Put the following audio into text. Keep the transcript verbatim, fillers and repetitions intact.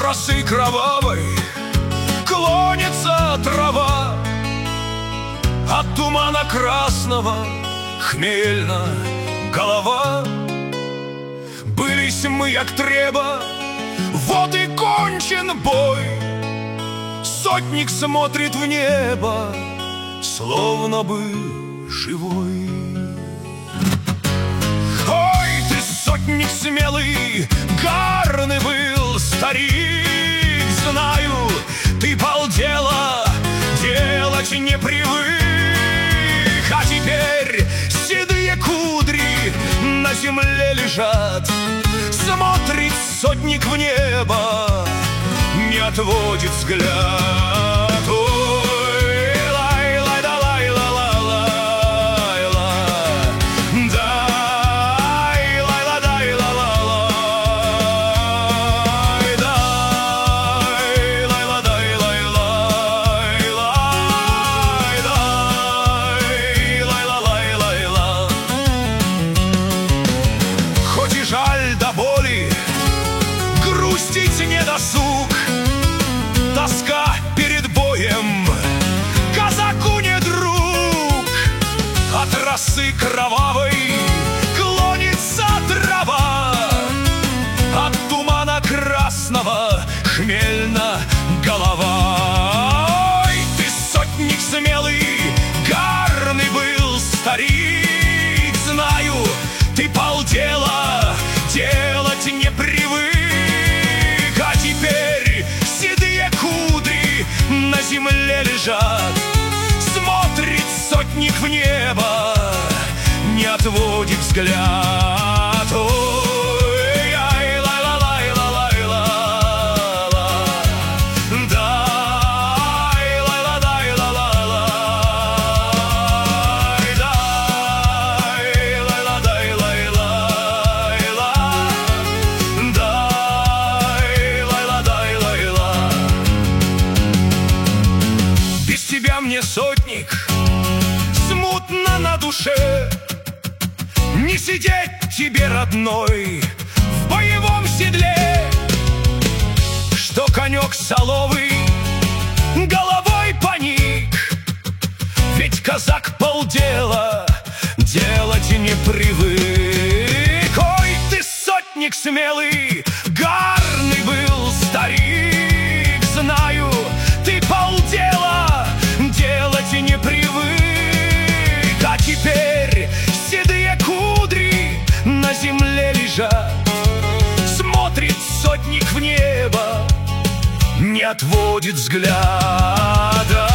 росы кровавой клонится трава, от тумана красного хмельна голова. Былись мы, як треба, вот и кончен бой. Сотник смотрит в небо, словно бы живой. Ой, ты сотник смелый, гарный был старик, знаю, ты полдела делать не привык. А теперь седые кудри на земле лежат, смотрит сотник в небо, не отводит взгляд. Ой, лай, лай, да лай, ла, ла, лай, ла. Дай, лай, ла, дай, ла, ла, лай, дай, лай, ла, дай, лай, лай, лай, дай, лай, ла, лай, лай, ла. Хоть и жаль до боли, грустить не досуг, тоска перед боем казаку не друг. От росы кровавой клонится трава, от тумана красного хмельна голова. Ой, ты сотник смелый, гарный был старик, знаю, ты полдела делать не привык. А теперь седые кудри на земле лежат, смотрит сотник в небо, не отводит взгляд. Ой, ай, лай, ла, лай, ла, лай, ла, ла. Дай, лай, ла, дай, ла, ла, лай, дай, лай, ла, дай, лай, лай, ла. Дай, лай, ла, дай, лай, ла. Без тебя мне, сотник, смутно на душе, не сидеть тебе, родной, в боевом седле. Что конек соловый головой поник, ведь казак полдела делать не привык. Ой, ты сотник смелый, гарный был старик, знаю, ты полдела делать не привык. А теперь седые кудри на земле лежат, смотрит сотник в небо, не отводит взгляда.